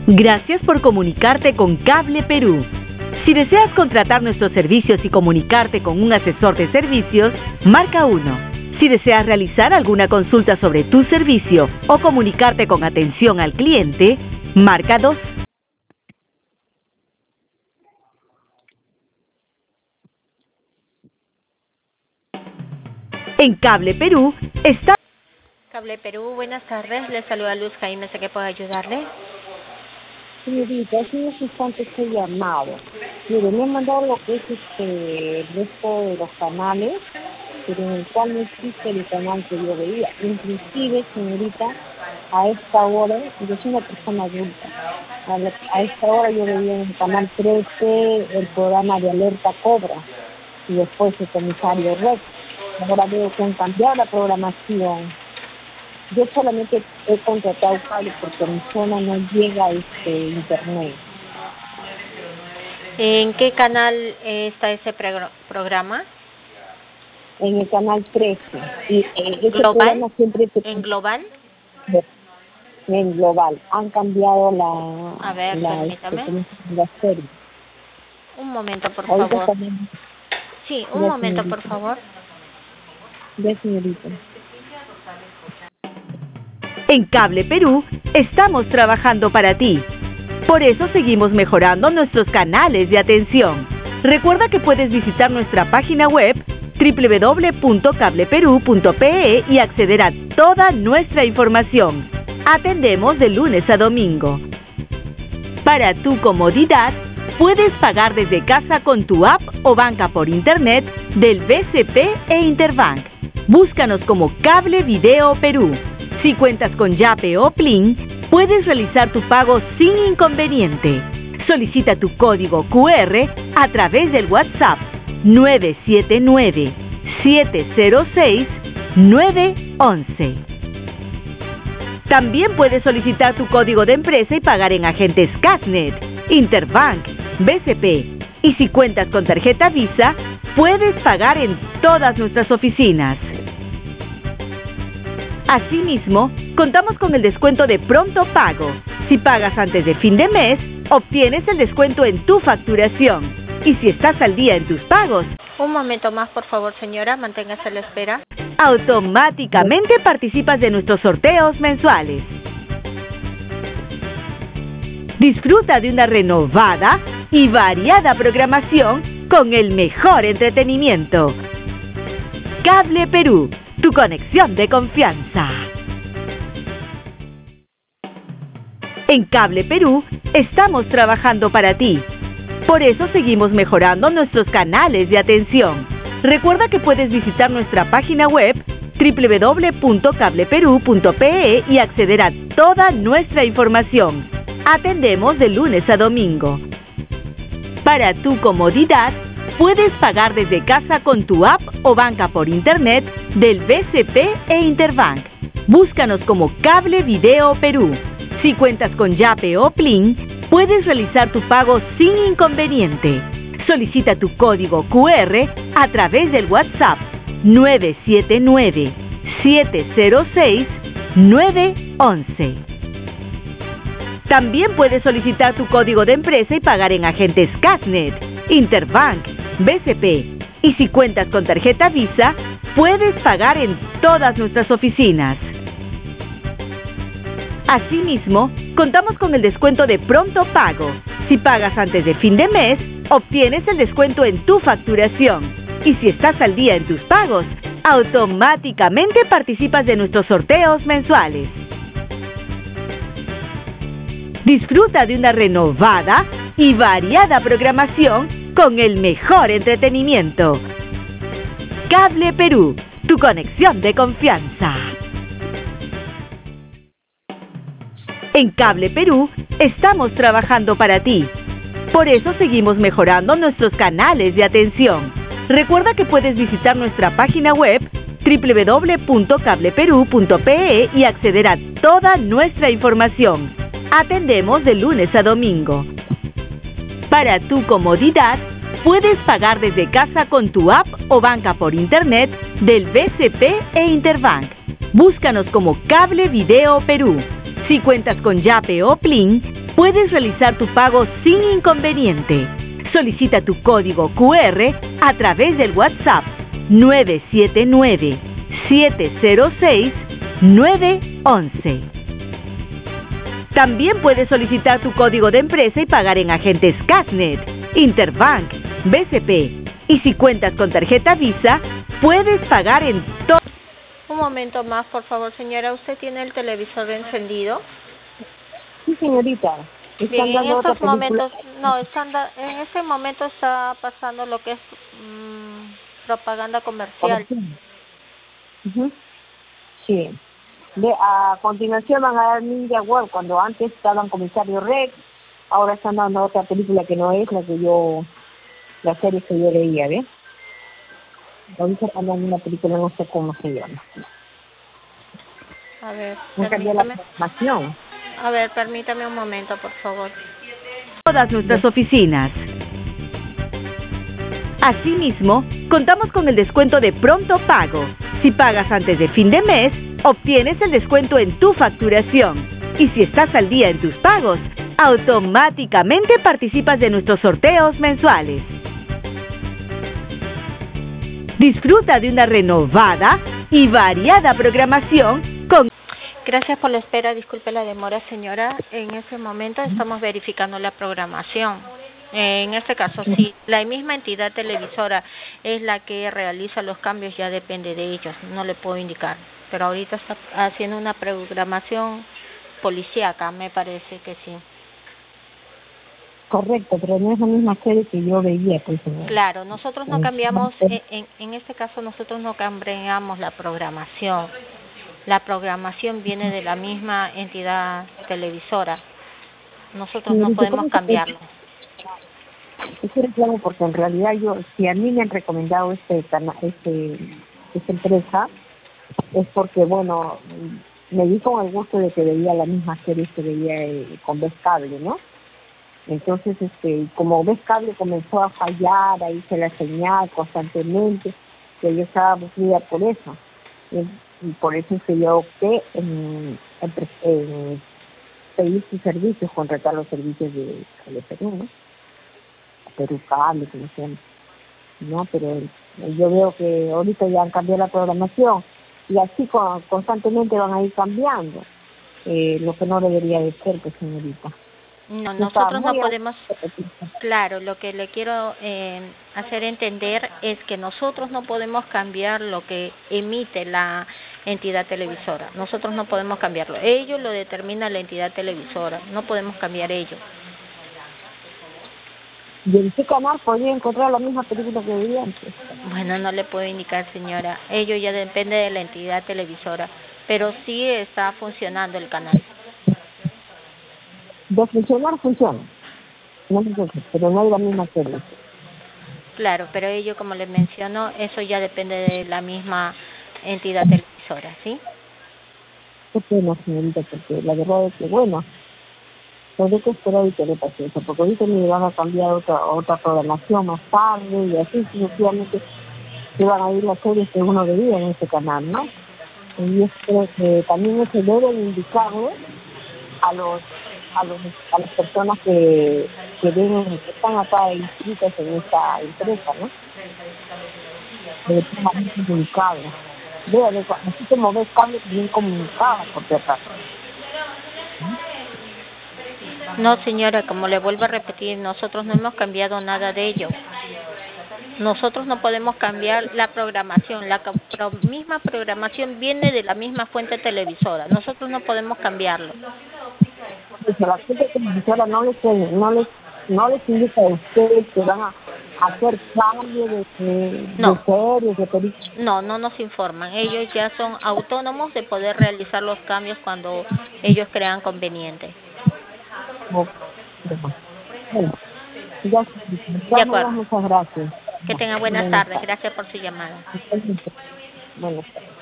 Gracias por comunicarte con Cable Perú. Si deseas contratar nuestros servicios y comunicarte con un asesor de servicios, marca 1. Si deseas realizar alguna consulta sobre tu servicio o comunicarte con atención al cliente, marca 2. En Cable Perú está... Cable Perú, buenas tardes. Le saluda Luz Jaime, sé que puedo ayudarle. Señorita, hace unos instantes he llamado. Mire, me han mandado lo que es el resto de los canales, pero en el cual no existe el canal que yo veía. Inclusive, señorita, a esta hora, yo soy una persona adulta, a esta hora yo veía en el canal 13 el programa de Alerta Cobra y después el comisario Rex. Ahora veo que han cambiado la programación. Yo solamente he contratado cable porque en mi zona no llega internet. ¿En qué canal está ese programa? En el canal 13. Y ¿Global? Siempre ¿En Global? En Global. Han cambiado la... A ver, permítame. La serie. Un momento, por Ahorita favor. También... Sí, un momento, señorita. Por favor. Ya, señorita. En Cable Perú estamos trabajando para ti. Por eso seguimos mejorando nuestros canales de atención. Recuerda que puedes visitar nuestra página web www.cableperú.pe y acceder a toda nuestra información. Atendemos de lunes a domingo. Para tu comodidad, puedes pagar desde casa con tu app o banca por internet del BCP e Interbank. Búscanos como Cable Video Perú. Si cuentas con Yape o Plin, puedes realizar tu pago sin inconveniente. Solicita tu código QR a través del WhatsApp 979-706-911. También puedes solicitar tu código de empresa y pagar en agentes Casnet, Interbank, BCP. Y si cuentas con tarjeta Visa, puedes pagar en todas nuestras oficinas. Asimismo, contamos con el descuento de pronto pago. Si pagas antes de fin de mes, obtienes el descuento en tu facturación. Y si estás al día en tus pagos... Un momento más, por favor, señora. Manténgase a la espera. Automáticamente participas de nuestros sorteos mensuales. Disfruta de una renovada y variada programación con el mejor entretenimiento. Cable Perú, tu conexión de confianza. En Cable Perú estamos trabajando para ti. Por eso seguimos mejorando nuestros canales de atención. Recuerda que puedes visitar nuestra página web www.cableperú.pe y acceder a toda nuestra información. Atendemos de lunes a domingo. Para tu comodidad, puedes pagar desde casa con tu app o banca por internet del BCP e Interbank. Búscanos como Cable Video Perú. Si cuentas con Yape o Plin, puedes realizar tu pago sin inconveniente. Solicita tu código QR a través del WhatsApp 979-706-911. También puedes solicitar tu código de empresa y pagar en agentes Casnet, Interbank, BCP. Y si cuentas con tarjeta Visa, puedes pagar en todas nuestras oficinas. Asimismo, contamos con el descuento de pronto pago. Si pagas antes de fin de mes, obtienes el descuento en tu facturación. Y si estás al día en tus pagos, automáticamente participas de nuestros sorteos mensuales. Disfruta de una renovada y variada programación con el mejor entretenimiento. Cable Perú, tu conexión de confianza. En Cable Perú estamos trabajando para ti. Por eso seguimos mejorando nuestros canales de atención. Recuerda que puedes visitar nuestra página web www.cableperú.pe y acceder a toda nuestra información. Atendemos de lunes a domingo. Para tu comodidad, puedes pagar desde casa con tu app o banca por internet del BCP e Interbank. Búscanos como Cable Video Perú. Si cuentas con Yape o Plin, puedes realizar tu pago sin inconveniente. Solicita tu código QR a través del WhatsApp 979-706-911. También puedes solicitar tu código de empresa y pagar en agentes Casnet, Interbank, BCP. Y si cuentas con tarjeta Visa, puedes pagar en todo. Un momento más, por favor, señora. ¿Usted tiene el televisor encendido? Sí, señorita. Bien, en estos momentos, en este momento está pasando lo que es propaganda comercial. Sí. A continuación van a dar Ninja World, cuando antes estaban Comisario Rex, ahora están dando otra película que no es la serie que yo leía, ¿ves? Ahorita están dando una película, no sé cómo se llama. A ver, permítame un momento, por favor. Todas nuestras oficinas. Asimismo, contamos con el descuento de pronto pago. Si pagas antes de fin de mes, obtienes el descuento en tu facturación. Y si estás al día en tus pagos, automáticamente participas de nuestros sorteos mensuales. Disfruta de una renovada y variada programación con... Gracias por la espera, disculpe la demora, señora. En este momento estamos verificando la programación. En este caso, si la misma entidad televisora es la que realiza los cambios, ya depende de ellos, no le puedo indicar. Pero ahorita está haciendo una programación policíaca, me parece que sí. Correcto, pero no es la misma serie que yo veía, pues, señora. Claro, nosotros no cambiamos, en este caso nosotros no cambiamos la programación. La programación viene de la misma entidad televisora. Nosotros no podemos cambiarlo. Es reclamo porque en realidad si a mí me han recomendado esta empresa, es porque, bueno, me di con el gusto de que veía la misma serie que veía con Vez Cable, ¿no? Entonces, como Vez Cable comenzó a fallar, ahí se la señal constantemente, que yo estaba aburrida por eso. Y por eso es que yo opté en pedir sus servicios, contratar los servicios de Perú, ¿no? Perú Cable, como se llama. No, pero yo veo que ahorita ya han cambiado la programación y así constantemente van a ir cambiando, lo que no debería de ser, pues, señorita. No, nosotros no podemos, claro, lo que le quiero hacer entender es que nosotros no podemos cambiar lo que emite la entidad televisora, nosotros no podemos cambiarlo, ello lo determina la entidad televisora, no podemos cambiar ello. ¿Y en qué canal podría encontrar la misma película que veía antes? Bueno, no le puedo indicar, señora, ello ya depende de la entidad televisora, pero sí está funcionando el canal. De funcionar, funciona. No funciona, pero no hay la misma serie. Claro, pero ello, como les menciono, eso ya depende de la misma entidad televisora, ¿sí? Qué pena, señorita, porque la verdad es que, bueno, tendré que esperar y tener paciencia, porque ahorita me van a cambiar otra programación más tarde y así sucesivamente se van a ir las series que uno veía en este canal, ¿no? Y yo creo que también se deben indicarle a las personas que están acá inscritas en esta empresa, ¿no? Debe estar bien comunicado. Así como Vez Cable, bien comunicado, por si acaso. No, señora, como le vuelvo a repetir, nosotros no hemos cambiado nada de ello. Nosotros no podemos cambiar la programación. La misma programación viene de la misma fuente televisora. Nosotros no podemos cambiarlo. Pues la fuente televisora no les indica a ustedes que van a hacer cambios de series, de películas. No nos informan. Ellos ya son autónomos de poder realizar los cambios cuando ellos crean conveniente. Bueno, de acuerdo. Muchas gracias. Que tenga buenas tardes. Gracias por su llamada. Buenas tardes.